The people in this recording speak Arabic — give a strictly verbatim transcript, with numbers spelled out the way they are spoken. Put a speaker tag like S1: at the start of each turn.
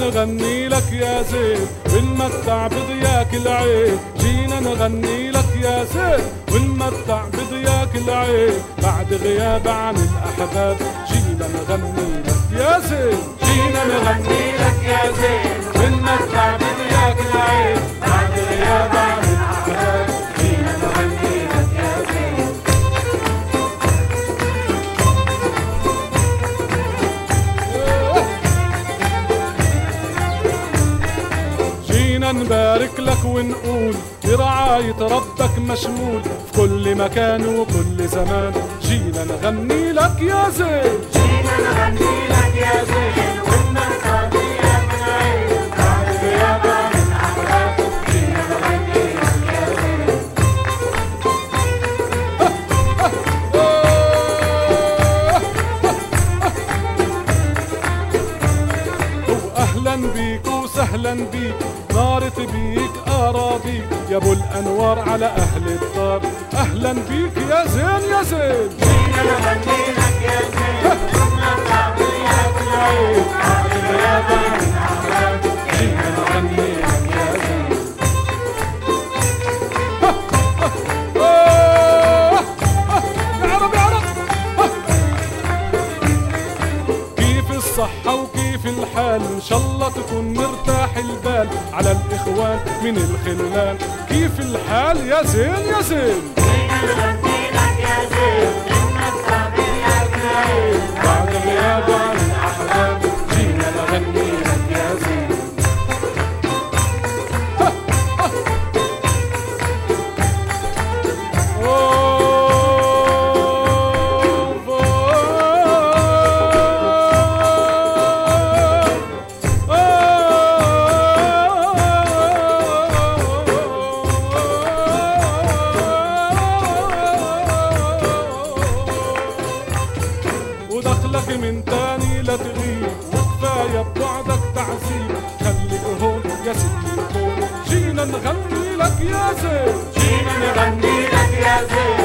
S1: نغني لك يا زين ونمتع بضياك العين، جينا نغني لك يا زين ونمتع بضياك العين، بعد غياب عن الأحباب جينا نغني لك يا زين، جينا نغني لك يا زين ونمتع بضياك العين، بعد غياب عن الأحباب جينا نغني لك يا زين. جينا نبارك لك ونقول برعاية ربك مشمول في كل مكان وكل زمان، جينا نغني لك يا زين،
S2: جينا نغني لك يا زين ونمتع بضياك العين، بعد غياب عن الأحباب جينا نغني لك يا زين.
S1: وأهلا بيك وسهلا بيك نارت بيك أراضيك يا ابو الانوار على اهل الدار، اهلا بيك يا زين يا زين،
S2: جينا نغني لك يا زين ونمتع بضياك العين، بعد غياب عن الأحباب
S1: جينا نغني لك يا زين. يا عرب يا عرب، كيف الصحة وكيف الحال، ان شاء الله تكون مرتاح البال على الاخوان من الخلال، كيف الحال يا زين يا زين،
S2: جينا نغني لك يا زين ونمتع بضياك العين،
S1: بعد غياب عن الاحباب جينا نغني لك يا زين. ودخلك من تاني لا تغيب وكفاية ببعدك تعذيب، خليك هون يا ستي الكون، جينا نغني لك يا زين،
S2: جينا نغني لك يا زين